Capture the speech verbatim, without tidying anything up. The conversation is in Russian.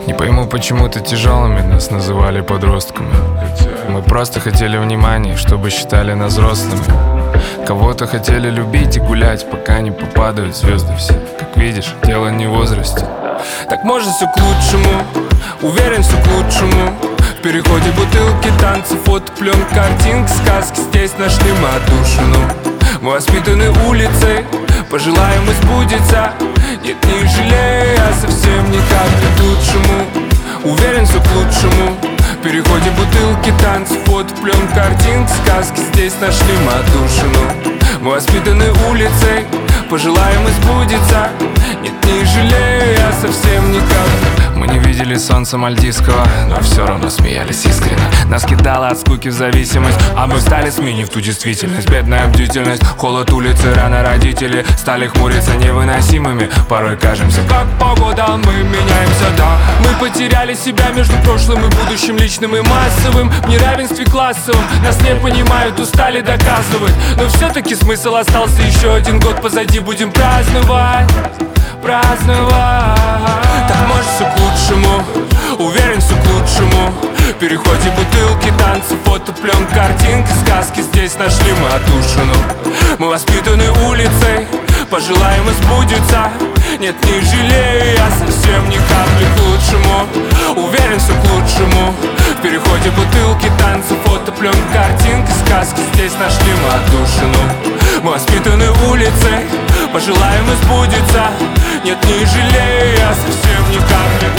Не пойму, почему-то тяжелыми нас называли подростками. Мы просто хотели внимания, чтобы считали нас взрослыми. Кого-то хотели любить и гулять, пока не попадают звезды все. Как видишь, дело не в возрасте. Так может все к лучшему, уверен, все к лучшему. В переходе бутылки, танцы, фото, пленка, картинки, сказки. Здесь нашли мы отдушину. Мы воспитаны улицей, пожелаем и сбудется. Нет, не жалею, я совсем никак не к лучшему. Уверен, все к лучшему. В переходе бутылки, танцы, фото, пленка, картинки, сказки. Здесь нашли мы отдушину. Мы воспитаны улицей, пожелаем и сбудется. Нет, не жалею, я совсем никак. Мы не видели солнца мальдивского, но все равно смеялись искренне. Нас кидало от скуки в зависимость, а мы стали сменив ту действительность. Бедная бдительность, холод улицы, рано родители стали хмуриться невыносимыми. Порой кажемся, как погода, мы меняемся, да. Мы потеряли себя между прошлым и будущим, личным и массовым. В неравенстве классовым нас не понимают, устали доказывать. Но все-таки смысл остался, еще один год позади, будем праздновать. Праздновать. Так может все к лучшему, уверен, все к лучшему. В переходе бутылки, танцы, фото, пленка, картинки, сказки. Здесь нашли мы отдушину. Мы воспитаны улицей, пожелаем и сбудется. Нет, не жалею, я совсем ни капли к лучшему. Уверен, все к лучшему. В переходе бутылки, танцы, фото, пленка, картинки, сказки. Здесь нашли мы отдушину. Мы воспитаны улицей, пожелаем и сбудется. Нет, не жалею, я совсем ни капли.